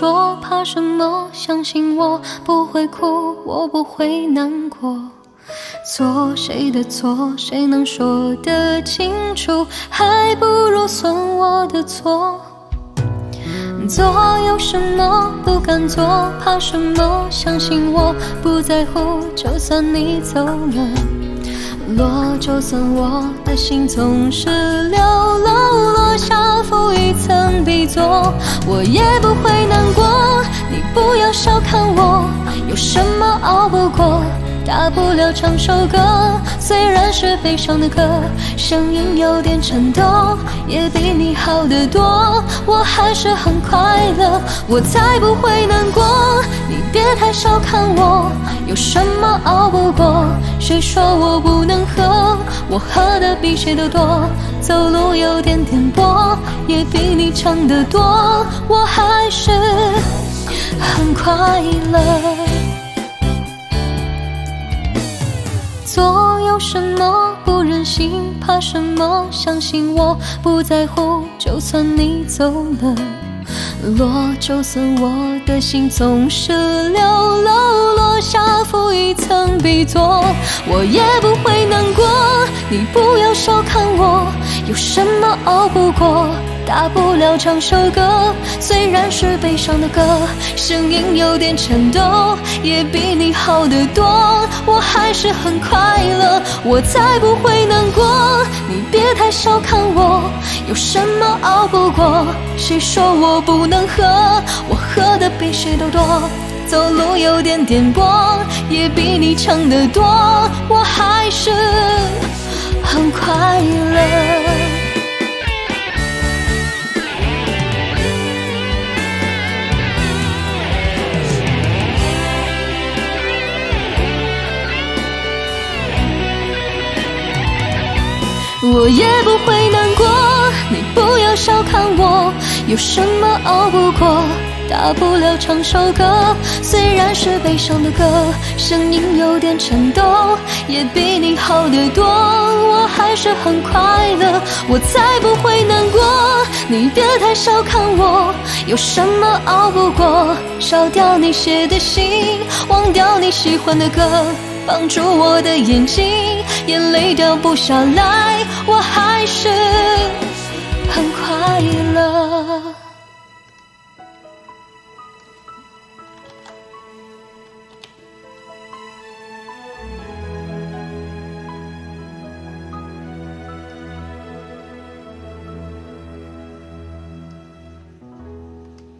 说怕什么，相信我不会哭，我不会难过。错谁的错，谁能说得清楚？还不如算我的错。做有什么不敢做，怕什么？相信我不在乎，就算你走了。落，就算我的心总是流漏，落下负一层B座，我也不会难过。你不要小看我，有什么熬不过？大不了唱首歌，虽然是悲伤的歌，声音有点颤抖，也比你好得多。我还是很快乐，我才不会难过。你别太小看我，有什么熬不过？谁说我不能喝？我喝的比谁都多，走路有点颠簸，也比你唱得多。我还是很快乐。做有什么不忍心，怕什么？相信我不在乎，就算你走了。落，就算我的心总是流漏，落下负一层B座，我也不会难过。你不要小看我，有什么熬不过？大不了唱首歌，虽然是悲伤的歌，声音有点颤抖，也比你好得多。我还是很快乐，我才不会难过。你别太小看我，有什么熬不过？谁说我不能喝？我喝的比谁都多，走路有点颠簸，也比你唱得多。我还是很快乐。我也不会难过，你不要小看我，有什么熬不过？大不了唱首歌，虽然是悲伤的歌，声音有点颤抖，也比你好得多。我还是很快乐，我才不会难过。你别太小看我，有什么熬不过？烧掉你写的信，忘掉你喜欢的歌，绑住我的眼睛，眼泪掉不下来，我还是很快乐。